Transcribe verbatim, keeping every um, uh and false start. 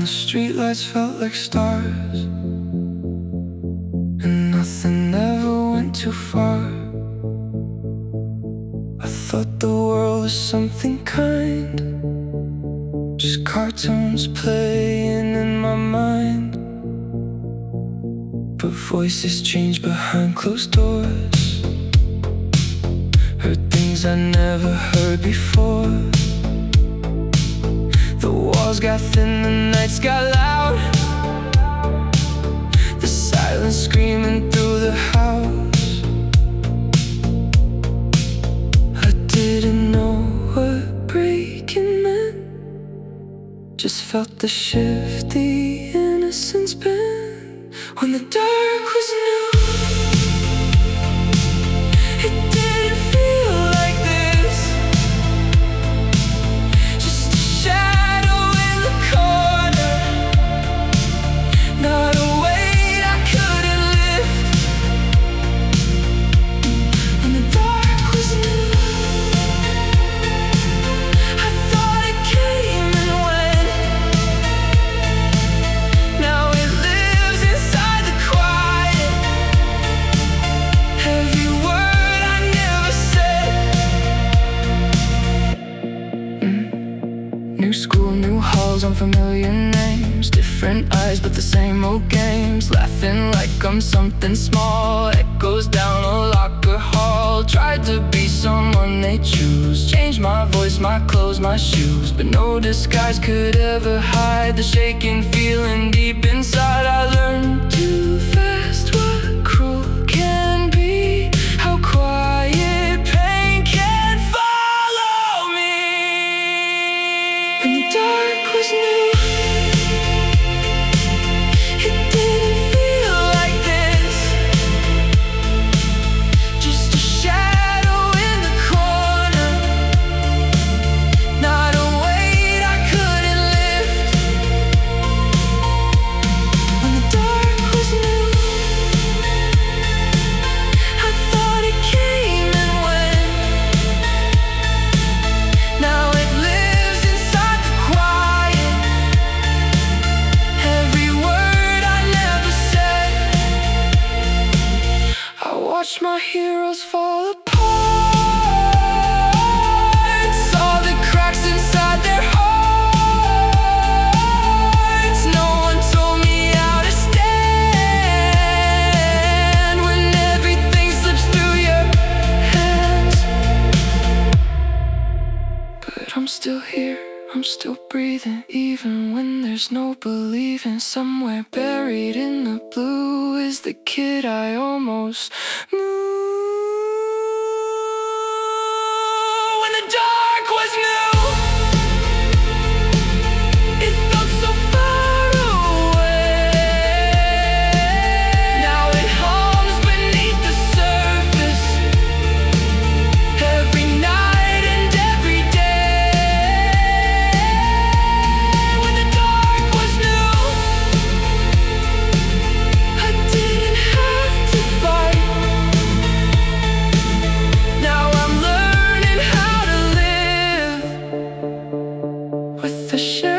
the streetlights felt like stars, and nothing ever went too far. I thought the world was something kind, just cartoons playing in my mind. But voices change behind closed doors, heard things I never heard before. The walls got thin, the nights got loud, the silence screaming through the house. I didn't know what breaking meant, just felt the shift, the innocence bent. When the dark was new, it didn't feel like this, just a shadow in the corner, not a weight I couldn't lift. When the dark was new, I thought it came and went. Now it lives inside the quiet, every word I never said. mm. New school, new halls, unfamiliar names, different eyes but the same old games. Laughing like I'm something small, echoes down a locker hall. Tried to be someone they choose, changed my voice, my clothes, my shoes, but no disguise could ever hide the shaking feeling deep inside. I learned too fast what cruel can be, how quiet pain can follow me. When the dark was new, it didn't feel like this, just a shadow in the corner, not a weight I couldn't lift. When the dark was new, I thought it came and went. Now it lives inside the quiet, every word I never said. I watched my heroes fall apart, saw the cracks inside their hearts. No one told me how to stand when everything slips through your hands. But I'm still here, I'm still breathing, even when there's no believing. Somewhere buried in the blue is the kid I almost knew. When the dark was new, it felt so far away. Now it hums beneath the surface, every night and every day. When the dark was new, I didn't have to fight. Now I'm learning how to live with the shadow